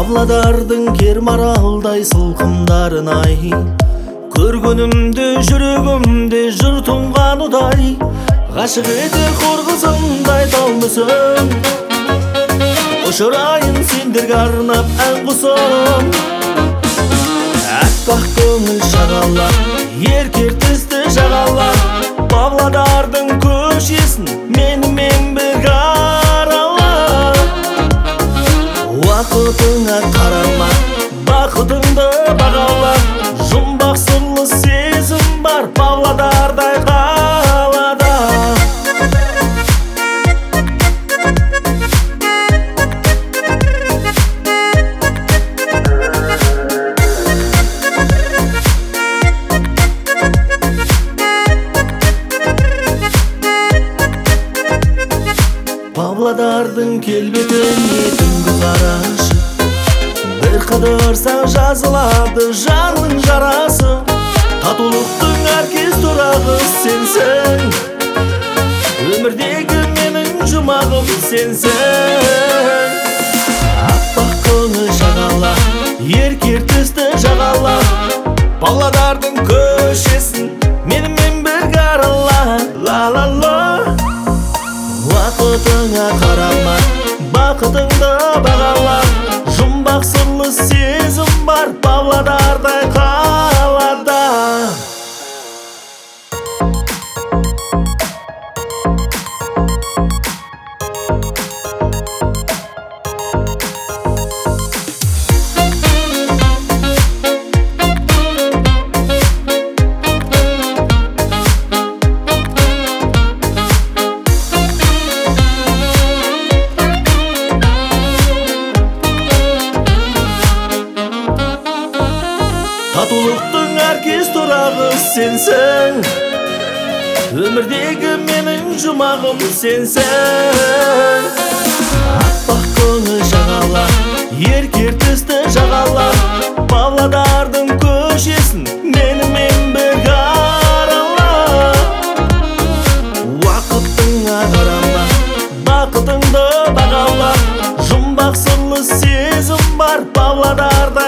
Павлодардың кермаралдай сылқымдарын ай, көргөнүмдө жүрөгүмдө жыр туңган удай, гашык этер кор кызындай талмысың, ошорайын сендерге арнап ән кусам. Аппак көңүл шагала, еркер тісті жағала, Павлодардың көшесін менімен бірге арала. Уақытыңа қарама, бақытыңды бағала, жұмбақ сырлы сезім бар Павлодардай қалада. Павлодардың келбетіне түнгі қарашы, бір қыдырсаң жазылады жанның жарасы. Татулықтың оркестрағы сенсің, өмірдегі менің жұмағым сенсің. Аппақ көңіл шағала, еркер тісті жағала, Павлодардың көшесін менімен бірге арала. Ла-ла-ла. Уақытыңа қарама, бақытыңды бағала, жұмбақ сырлы сезім бар Павлодардай қалада. Татулықтың оркестрағы сенсің, өмірдегі менің жұмағым сенсің. Аппақ көңіл шағала, еркер тісті жағала, Павлодардың көшесін менімен бірге арала. Уақытыңа қарама, бақытыңды бағала, жұмбақ сырлы сезім бар Павлодарда